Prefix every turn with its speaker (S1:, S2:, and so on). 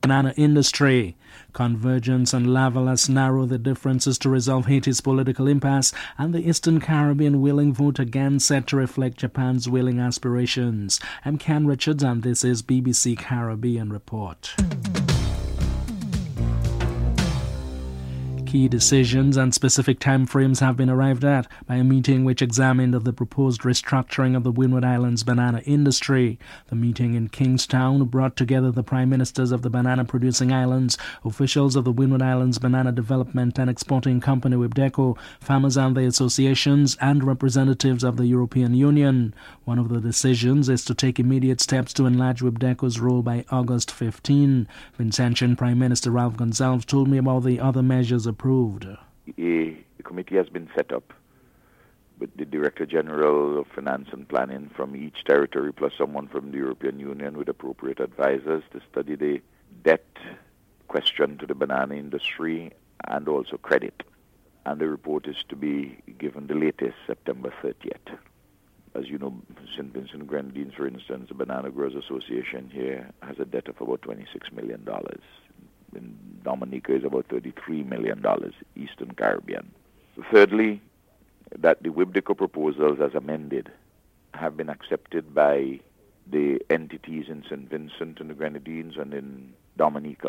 S1: banana industry. Convergence and Lavalas narrow the differences to resolve Haiti's political impasse, and the Eastern Caribbean willing vote again set to reflect Japan's willing aspirations. I'm Ken Richards, and this is BBC Caribbean Report. Key decisions and specific timeframes have been arrived at by a meeting which examined the proposed restructuring of the Windward Islands banana industry. The meeting in Kingstown brought together the prime ministers of the banana-producing islands, officials of the Windward Islands Banana Development and Exporting Company WIBDECO, farmers and their associations, and representatives of the European Union. One of the decisions is to take immediate steps to enlarge WIBDECO's role by August 15. Vincentian Prime Minister Ralph Gonsalves told me about the other measures approved.
S2: A committee has been set up with the Director General of Finance and Planning from each territory, plus someone from the European Union with appropriate advisors to study the debt question to the banana industry and also credit. And the report is to be given the latest September 30th. As you know, St. Vincent and Grenadines, for instance, the Banana Growers Association here has a debt of about $26 million. In Dominica is about $33 million, Eastern Caribbean. Thirdly, that the WIBDECO proposals as amended have been accepted by the entities in St. Vincent and the Grenadines and in Dominica.